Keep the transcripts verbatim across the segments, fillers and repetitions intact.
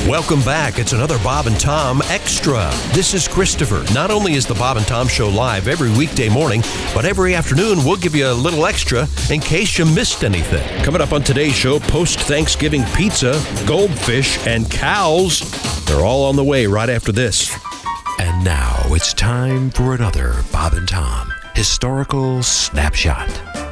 Welcome back. It's another Bob and Tom Extra. This is Christopher. Not only is the Bob and Tom Show live every weekday morning, but every afternoon we'll give you a little extra in case you missed anything. Coming up on today's show, post-Thanksgiving pizza, goldfish, and cows. They're all on the way right after this. And now it's time for another Bob and Tom Historical Snapshot.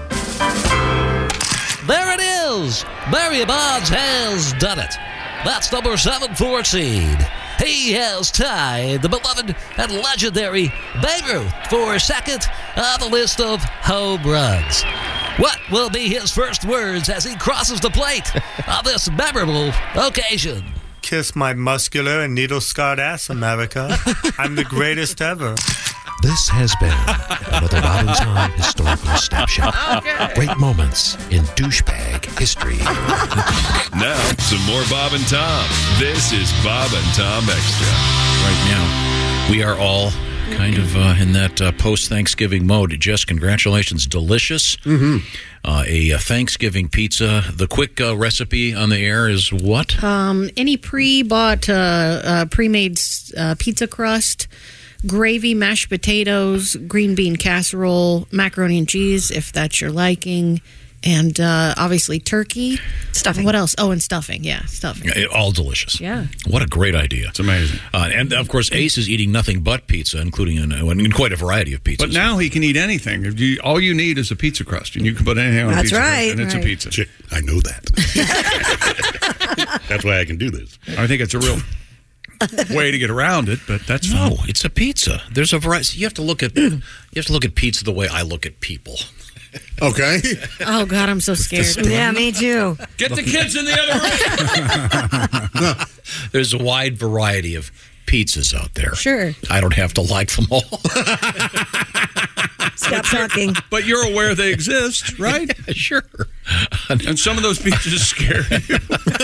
There it is! Barry Bonds has done it. That's number seven four seed. He has tied the beloved and legendary Babe Ruth for second on the list of home runs. What will be his first words as he crosses the plate on this memorable occasion? Kiss my muscular and needle-scarred ass, America. I'm the greatest ever. This has been another Bob and Tom Historical Snapshot. Okay. Great moments in douchebag history. Now, some more Bob and Tom. This is Bob and Tom Extra. Right now, we are all kind of uh, in that uh, post-Thanksgiving mode. Jess, congratulations. Delicious. Mm-hmm. Uh, a, a Thanksgiving pizza. The quick uh, recipe on the air is what? Um, any pre-bought, uh, uh, pre-made uh, pizza crust, gravy, mashed potatoes, green bean casserole, macaroni and cheese, if that's your liking, and uh, obviously turkey. Stuffing. What else? Oh, and stuffing. Yeah, stuffing. Yeah, all delicious. Yeah. What a great idea. It's amazing. Uh, and, of course, Ace is eating nothing but pizza, including an, uh, quite a variety of pizzas. But now he can eat anything. If you, all you need is a pizza crust, and you can put anything on That's a pizza right. crust, and it's right. a pizza. I know that. That's why I can do this. I think it's a real way to get around it, but that's No, fine. it's a pizza. There's a variety. You have to look at you have to look at pizza the way I look at people. Okay. Oh, God, I'm so scared. Yeah, me too. Get the kids in the other room. There's a wide variety of pizzas out there. Sure. I don't have to like them all. Stop talking. But you're aware they exist, right? Sure. And some of those pizzas scare you.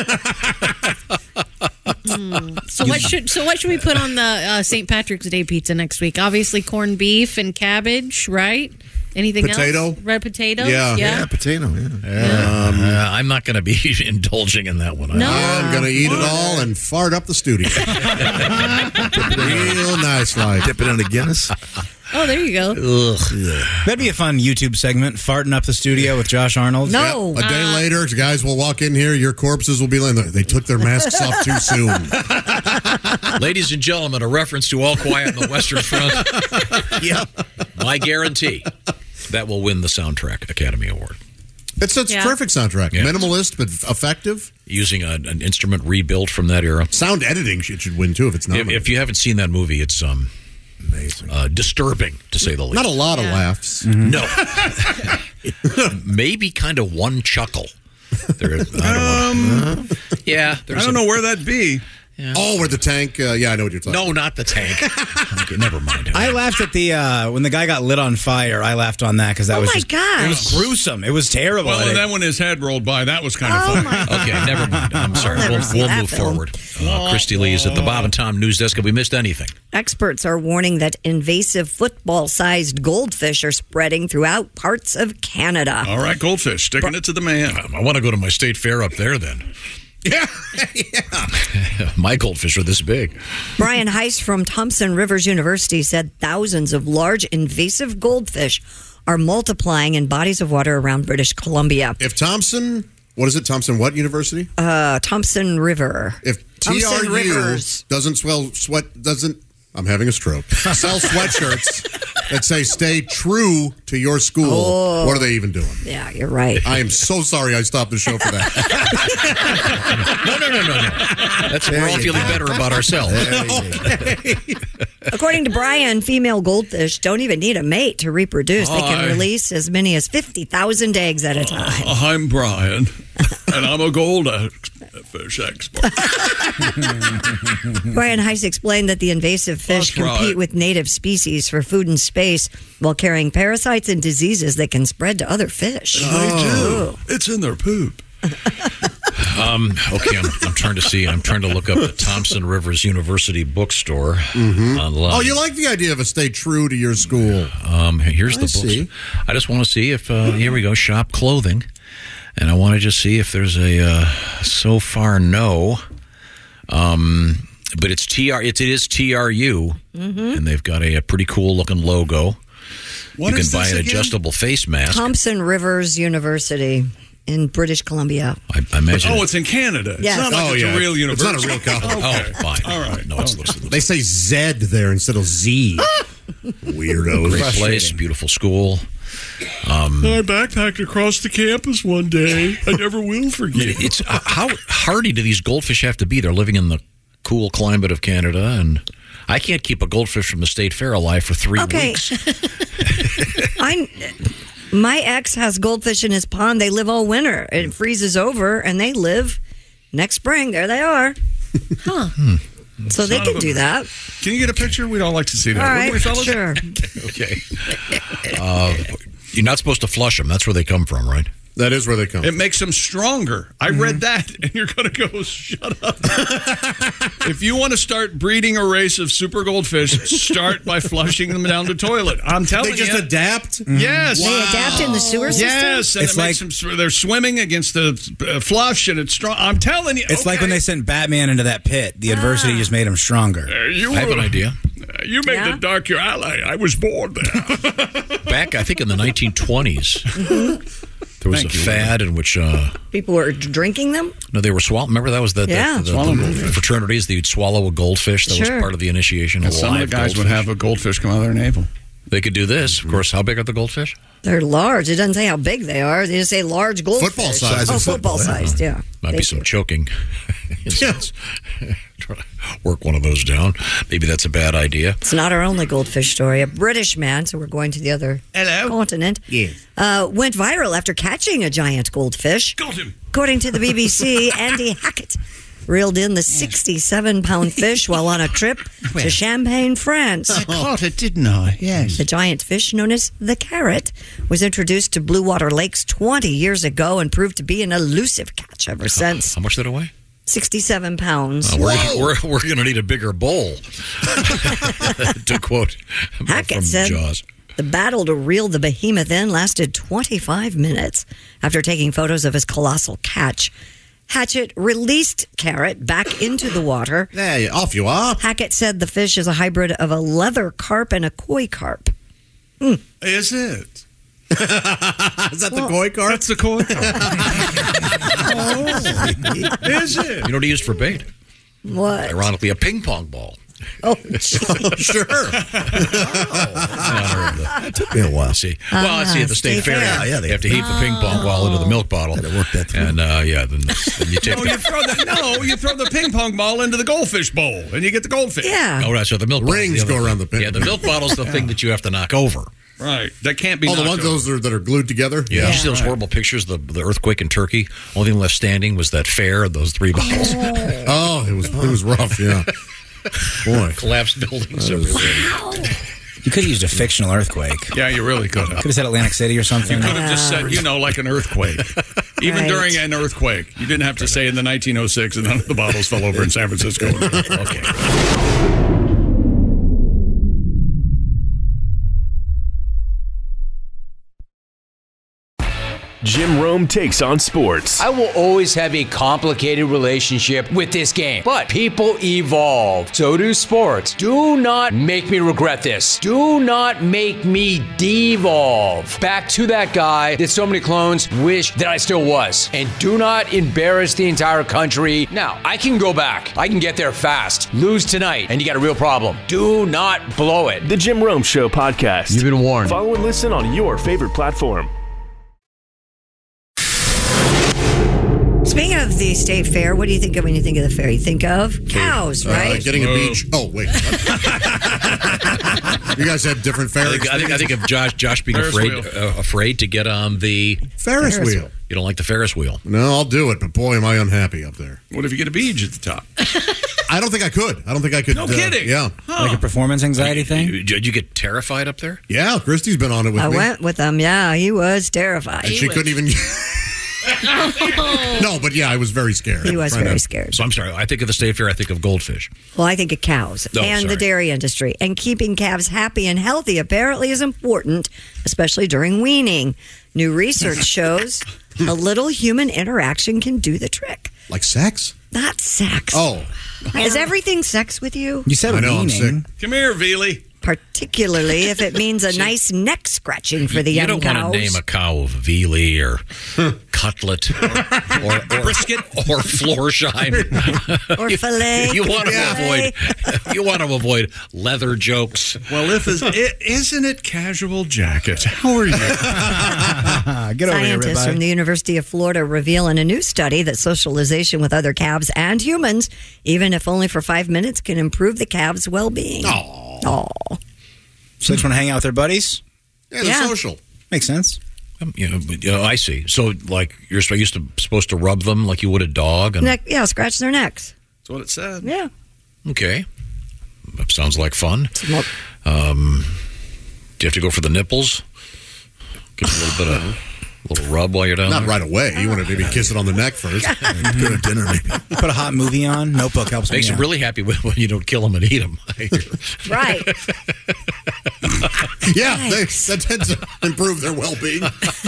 Mm. So what should so what should we put on the uh, Saint Patrick's Day pizza next week? Obviously, corned beef and cabbage, right? Anything Potato? else? Red potatoes? Yeah. yeah. potato, yeah. Yeah. Um, uh, I'm not going to be indulging in that one. No. I'm going to eat it all and fart up the studio. Real nice, like. Dip it in a Guinness. Oh, there you go. Ugh. That'd be a fun YouTube segment, farting up the studio with Josh Arnold. No. A day Uh, later, guys will walk in here, your corpses will be laying there. They took their masks off too soon. Ladies and gentlemen, a reference to All Quiet on the Western Front. Yeah. My guarantee that will win the Soundtrack Academy Award. It's a Yeah. perfect soundtrack. Yeah. Minimalist, but effective. Using a, an instrument rebuilt from that era. Sound editing should, should win, too, if it's not. If, if you haven't seen that movie, it's um, amazing. Uh, disturbing, to say the least. Not a lot of Yeah. laughs. No. Maybe kind of one chuckle. There, I don't Um, wanna, yeah. I don't know where that'd be. Yeah. Oh, where the tank, uh, yeah, I know what you're talking No, about. not the tank. Okay, never mind. I laughed at the uh, when the guy got lit on fire. I laughed on that because that Oh was my just, gosh. it was gruesome. It was terrible. Well, And and it- then when his head rolled by, that was kind of Oh, funny. my Okay, never mind. I'm sorry. never We'll, see we'll that move film. forward. Uh, Christy Lee is at the Bob and Tom News Desk. Have we missed anything? Experts are warning that invasive football-sized goldfish are spreading throughout parts of Canada. All right, goldfish, sticking it to the man. Um, I want to go to my state fair up there then. Yeah. My goldfish are this big. Brian Heiss from Thompson Rivers University said thousands of large invasive goldfish are multiplying in bodies of water around British Columbia. If Thompson, what is it, Thompson what university? Uh, Thompson River. If T R Thompson U Rivers. doesn't swell sweat, doesn't, I'm having a stroke, sell sweatshirts that say stay true to your school, Oh. what are they even doing? Yeah, you're right. I am so sorry I stopped the show for that. No, no, no, no, no. That's we're all feeling better about ourselves. According to Brian, female goldfish don't even need a mate to reproduce. They can Hi. release as many as fifty thousand eggs at a time. Uh, I'm Brian, and I'm a gold ex- fish expert. Brian Heiss explained that the invasive fish That's compete right. with native species for food and space while carrying parasites and diseases that can spread to other fish. They do. It's in their poop. Um, okay, I'm, I'm trying to see. I'm trying to look up the Thompson Rivers University bookstore online. Oh, you like the idea of a stay true to your school? Um, here's the I books. see. I just want to see if uh, here we go. Shop clothing, and I want to just see if there's a uh, so far no. Um, but it's T R. It, it is T R U, Mm-hmm. and they've got a, a pretty cool looking logo. What you can is buy this an again? adjustable face mask. Thompson Rivers University in British Columbia. I, I imagine. Oh, it's in Canada. Yes. It's not like Oh, it's yeah. a real It's university. not a real college. Okay. Oh, fine. All right. No, it's, it's, it's They say Z there instead of Z. Weirdos. a great place, beautiful school. Um, I backpacked across the campus one day. I never will forget. it's uh, how hardy do these goldfish have to be? They're living in the cool climate of Canada, and I can't keep a goldfish from the state fair alive for three Okay. weeks. I, my ex has goldfish in his pond. They live all winter. It freezes over, and they live next spring. There they are. Huh. So they Son can of a- do that. Can you get a picture? We'd all like to see that. All Wouldn't right, we, fellas? sure. Okay. Uh, you're not supposed to flush them. That's where they come from, right? That is where they come. It makes them stronger. I Mm-hmm. read that, and you're going to go, shut up. If you want to start breeding a race of super goldfish, start by flushing them down the toilet. I'm telling They just you. adapt? Yes. They adapt in the sewer system? Yes, and It's it makes like- them, they're swimming against the uh, flush, and it's strong. I'm telling you. It's like okay. when they sent Batman into that pit. The adversity just made him stronger. Uh, you I have were- an idea. uh, You made Yeah? the dark your ally. I was born there. Back, I think, in the nineteen twenties, Mm-hmm. there was Thank a you. fad in which uh, People were drinking them? no, they were swallowing. Remember that was the, the- Yeah. the, the, Swallow the goldfish. fraternities. They'd swallow a goldfish. That Sure. was part of the initiation. Of Some of the live guys would goldfish. have a goldfish come out of their navel. They could do this. Of course, how big are the goldfish? They're large. It doesn't say how big they are. They just say large goldfish. Football size. Oh, Football, football yeah. sized, yeah. Might be Thank some you. choking. Yes. Try to work one of those down. Maybe that's a bad idea. It's not our only goldfish story. A British man, so we're going to the other Hello. continent, uh, went viral after catching a giant goldfish. Got him. According to the B B C, Andy Hackett reeled in the sixty-seven pound fish while on a trip to Champagne, France. I caught it, didn't I? Yes. The giant fish, known as the carrot, was introduced to Blue Water Lakes twenty years ago and proved to be an elusive catch ever since. How much did it weigh? sixty-seven pounds. Uh, we're we're, we're going to need a bigger bowl. To quote Hackett from said Jaws. the battle to reel the behemoth in lasted twenty-five minutes. After taking photos of his colossal catch, Hatchet released Carrot back into the water. Hey, off you are. Hackett said the fish is a hybrid of a leather carp and a koi carp. Is it? Is that the koi carp? That's the koi carp. oh, is it? You know what he used for bait? What? Ironically, a ping pong ball. Oh, Sure. That took me a while. See, well, I see at the state, State fair. Fair. Yeah, they- you have to heat the ping pong ball into the milk bottle. Gotta work that through. And uh, yeah, then, then you take. No, the, you throw the no, you throw the ping pong ball into the goldfish bowl, and you get the goldfish. yeah. Oh, right. So the milk bottle's Rings the other go around thing. the pin. Yeah, the milk bottle's the thing that you have to knock over. Right. That can't be. Oh, the knocked ones over. those are, that are glued together? Yeah, you see those horrible pictures, the the earthquake in Turkey. Only thing left standing was that fair, those three bottles. Oh, it was it was rough, yeah. Boy. Collapsed buildings everywhere. You could have used a fictional earthquake. Yeah, you really could have. Could have said Atlantic City or something. You could have just said, you know, like an earthquake. Even Right. during an earthquake. You didn't have to say in the nineteen oh six and none of the bottles fell over in San Francisco. Okay. Jim Rome takes on sports. I will always have a complicated relationship with this game, but people evolve. So do sports. Do not make me regret this. Do not make me devolve back to that guy that so many clones wish that I still was. And do not embarrass the entire country. Now, I can go back. I can get there fast. Lose tonight, and you got a real problem. Do not blow it. The Jim Rome Show podcast. You've been warned. Follow and listen on your favorite platform. Speaking of the state fair, what do you think of when you think of the fair? You think of cows, Uh, right? getting a beach. Oh, wait. You guys had different fair I think, I think I think of Josh Josh being Ferris afraid wheel. uh, afraid to get on the Ferris Ferris wheel. You don't like the Ferris wheel. No, I'll do it, but boy, am I unhappy up there. What if you get a beach at the top? I don't think I could. I don't think I could. No uh, kidding. Yeah. Like a performance anxiety thing? You- Did you get terrified up there? Yeah, Christy's been on it with I me. went with them. Yeah, he was terrified. and she couldn't even. No, but yeah, I was very scared. He was Trying very to- scared. So I'm sorry. I think of the state fair. I think of goldfish. Well, I think of cows Oh, and sorry. the dairy industry. And keeping calves happy and healthy apparently is important, especially during weaning. New research shows a little human interaction can do the trick. Like sex? Not sex. Oh. Is everything sex with you? You said I know, I'm weaning. sick. Come here, Veely. Particularly if it means a nice neck scratching for the you young don't cows. want to name a cow of Veely or cutlet or, or brisket or Florsheim or fillet. You want to Yeah. avoid you want to avoid leather jokes. Well, if is, it, isn't it casual jackets? How are you? Get over here, Scientists from ribeye. the University of Florida reveal in a new study that socialization with other calves and humans, even if only for five minutes, can improve the calves' well-being. Oh. Aw. So they just want to hang out with their buddies? Yeah, they're Yeah. social. Makes sense. Um, you, know, you know, I see. So, like, you're supposed used to supposed to rub them like you would a dog. And, Neck, yeah, scratch their necks. That's what it said. Yeah. okay, that sounds like fun. Well, Um, do you have to go for the nipples? Get a little bit of little rub while you're down Not there. right away. You want to maybe kiss it on the neck first. Go to dinner, maybe. Put a hot movie on. Notebook helps Makes me you out. really happy when, when you don't kill them and eat them. right. Yeah, they, that tends to improve their well-being.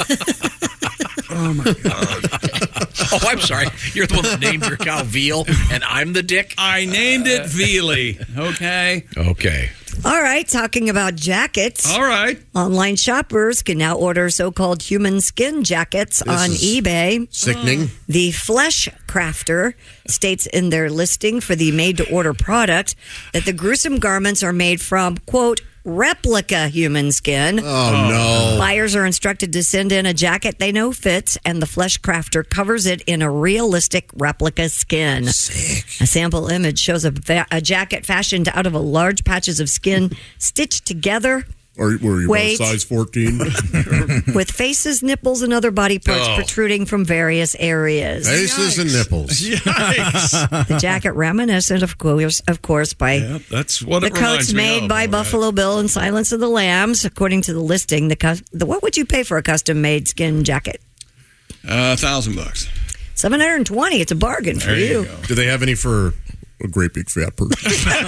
Oh my god! Oh, I'm sorry. You're the one that named your cow Veal, and I'm the dick. I named it Veely. Okay. Okay. All right, talking about jackets. All right. Online shoppers can now order so-called human skin jackets This on is eBay. Sickening. The Flesh Crafter states in their listing for the made-to-order product that the gruesome garments are made from, quote, replica human skin. Oh, no. Buyers are instructed to send in a jacket they know fits, and the Flesh Crafter covers it in a realistic replica skin. Sick. A sample image shows a, va- a jacket fashioned out of a large patches of skin stitched together Or were you Wait. both size fourteen? with faces, nipples, and other body parts Oh. protruding from various areas. Faces and nipples. Yikes. The jacket reminiscent, of course, of course, by Yeah, that's what the it reminds coats me made of, by all right. Buffalo Bill and Silence of the Lambs. According to the listing, the, cus- the what would you pay for a custom-made skin jacket? A uh, thousand bucks. Seven hundred and twenty. It's a bargain for There you you. go. Do they have any for a great big fat person?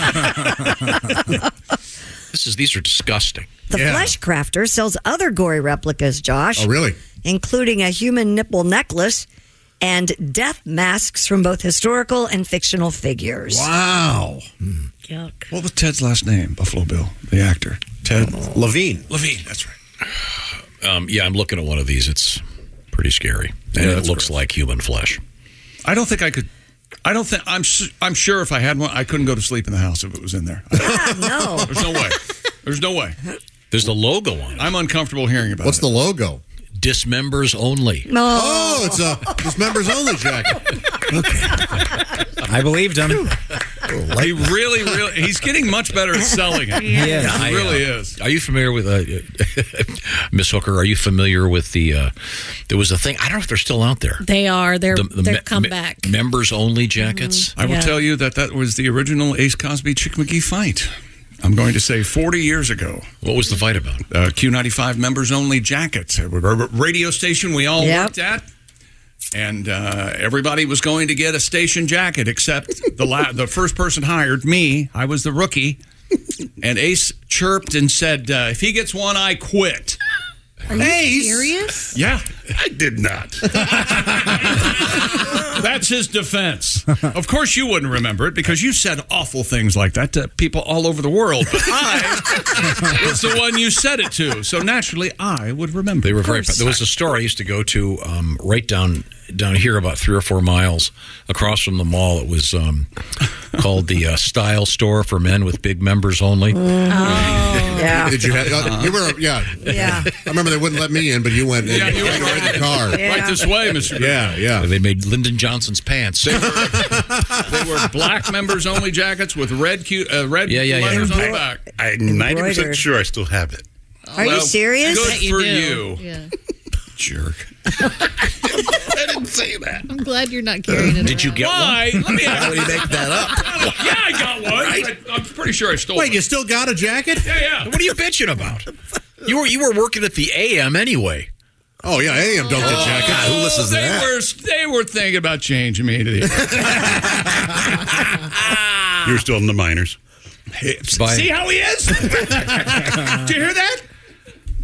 This is these are disgusting. The Yeah. Flesh Crafter sells other gory replicas, Josh. Oh, really? Including a human nipple necklace and death masks from both historical and fictional figures. Wow. Yuck. What was Ted's last name? Buffalo Bill, the actor. Ted Levine. Levine. That's right. Um, yeah, I'm looking at one of these. It's pretty scary, and Yeah, it that's looks gross. like human flesh. I don't think I could. I don't think I'm. su- I'm sure if I had one, I couldn't go to sleep in the house if it was in there. Yeah, no. There's no way. There's no way. There's the logo on it. I'm uncomfortable hearing about What's it. the logo? Dismembers only. Oh, it's a this members only jacket. I believed him. He really, really, he's getting much better at selling it. Yeah. He I, really uh, is. Are you familiar with uh, Miss Hooker? Are you familiar with the? Uh, there was a thing. I don't know if they're still out there. They are. They're The- the they're me- come me- back. Members only jackets. I will Yeah. tell you that that was the original Ace Cosby Chick McGee fight. I'm going to say forty years ago. What was the fight about? Uh, Q ninety-five members only jackets. A radio station we all Yep. worked at. And uh, everybody was going to get a station jacket except the la- the first person hired, me. I was the rookie. And Ace chirped and said, uh, if he gets one, I quit. Are you Ace! serious? Yeah. I did not. That's his defense. Of course, you wouldn't remember it because you said awful things like that to people all over the world. But I was the one you said it to. So naturally, I would remember. They were Of very. course. There was a store I used to go to um, right down down here, about three or four miles across from the mall. It was um, called the uh, Style Store for men with big members only. Yeah. Did you have? Uh, you were, yeah. Yeah. I remember they wouldn't let me in, but you went in, Yeah, you right were in the car. Yeah. Right this way, Mister Yeah, yeah. They made Lyndon Johnson's pants. They were black members only jackets with red Q, uh, red Yeah, yeah, yeah. letters on the back. I'm ninety Embroidered. percent sure I still have it. Are you Well, serious? Good Bet you for do. you, Yeah. jerk. I didn't say that. I'm glad you're not carrying it. Did you around. get Why? Let me ask How do you make that up? Yeah, I got one. I, I'm pretty sure I stole Wait, it. you still got a jacket? Yeah, yeah. What are you bitching about? You were you were working at the A M anyway. Oh, yeah, A M don't get jackets. God, who listens to they that? were they were thinking about changing me to the. You're still in the minors. Bye. See how he is? Did you hear that?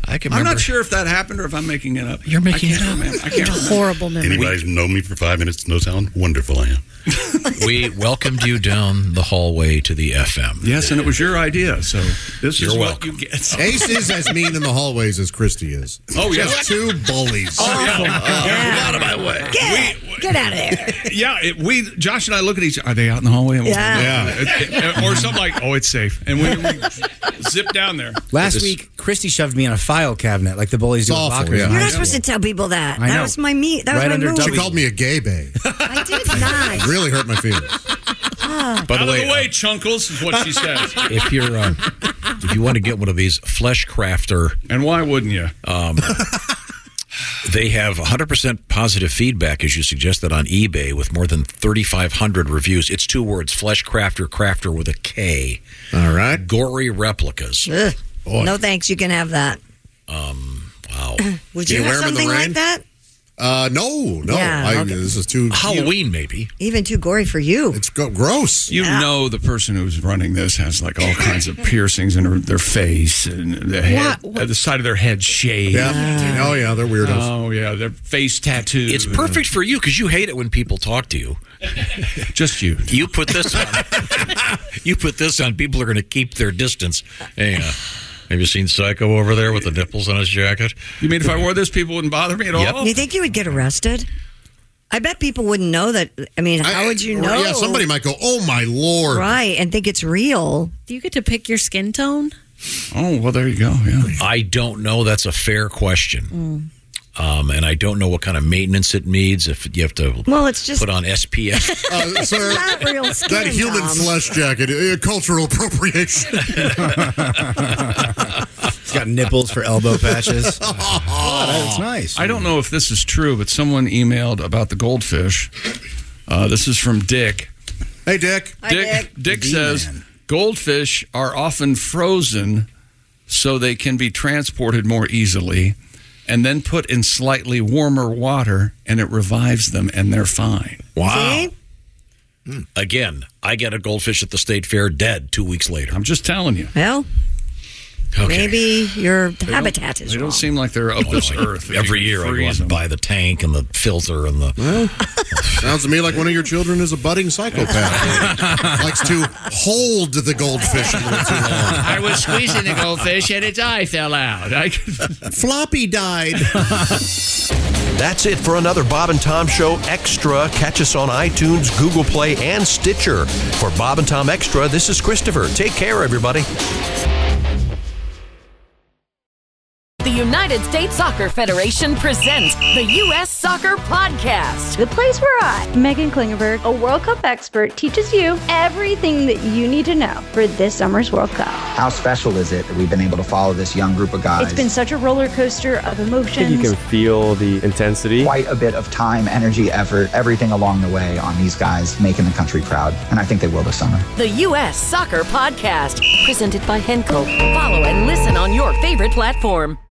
I can I'm remember. not sure if that happened or if I'm making it up. You're making I can't it up. Remember. I can't remember. Horrible memory. Anybody's known me for five minutes knows how wonderful I am. We welcomed you down the hallway to the F M. Yes, and it was your idea, so this You're is welcome. what you get. Ace is as mean in the hallways as Christy is. Oh, yeah. Just two bullies. Oh, yeah. Yeah. Out of my way. Get, We- get out of there. Yeah, it, we Josh and I look at each. Are they out in the hallway? Yeah. It- it- or something like, oh, it's safe, and we, we zip down there. Last This- week, Christy shoved me in a file cabinet like the bullies do It's with awful, lockers. yeah. in You're high not supposed to school. tell people that. I That know. was my me. That was Right my under move. She called me a gay bae. I did not. Really hurt my feelings. Ah. By the Out way, of the way, Chunkles is what she says. if you're uh, if you want to get one of these Flesh Crafter, And why wouldn't you? um, they have one hundred percent positive feedback, as you suggested, on eBay with more than thirty-five hundred reviews. It's two words: Flesh Crafter, Crafter with a K. All right. Gory replicas. Ugh. Boy. No thanks. You can have that. Um, wow. Would You you, have wear 'em in the something rain? like that? Uh, no, no. Yeah, I, okay. This is too Halloween, maybe. Even too gory for you. It's go- gross. You know the person who's running this has like all kinds of piercings in her, their face and the head, What? What? uh, the side of their head shaved. Yeah. Oh, yeah. They're weirdos. Oh yeah, their face tattooed. It's perfect for you because you hate it when people talk to you. Just you. You put this on. You put this on. People are going to keep their distance. Hey, uh, have you seen Psycho over there with the nipples on his jacket? You mean if I wore this, people wouldn't bother me at all? Yep. Do you think you would get arrested? I bet people wouldn't know that. I mean, how I- would you or, know? Yeah, somebody might go, oh, my Lord. Right, and think it's real. Do you get to pick your skin tone? Oh well, there you go. Yeah. I don't know. That's a fair question. Um, and I don't know what kind of maintenance it needs. If you have to Well, it's just put on S P F. Uh, sir, not real skin. that human Tom. flesh jacket, uh, cultural appropriation. It's got nipples for elbow patches. Oh, that's nice. I don't know if this is true, but someone emailed about the goldfish. Uh, this is from Dick. Hey, Dick. Hi, Dick, Dick. Dick The says man. goldfish are often frozen so they can be transported more easily and then put in slightly warmer water and it revives them and they're fine. Wow. See? Again, I get a goldfish at the state fair dead two weeks later. I'm just telling you. Well, Okay. maybe your They habitat don't, is They wong. don't seem like they're of this earth. Every year I go out and buy the tank and the filter and the. Well, sounds to me like one of your children is a budding psychopath. Likes to hold the goldfish a little too long. I was squeezing the goldfish and its eye fell out. I Floppy died. That's it for another Bob and Tom Show Extra. Catch us on iTunes, Google Play, and Stitcher. For Bob and Tom Extra, this is Christopher. Take care, everybody. The United States Soccer Federation presents the U S Soccer Podcast. The place where I, Megan Klingenberg, a World Cup expert, teaches you everything that you need to know for this summer's World Cup. How special is it that we've been able to follow this young group of guys? It's been such a roller coaster of I emotions. think you can feel the intensity. Quite a bit of time, energy, effort, everything along the way on these guys making the country proud. And I think they will this summer. The U S Soccer Podcast, presented by Henco. Follow and listen on your favorite platform.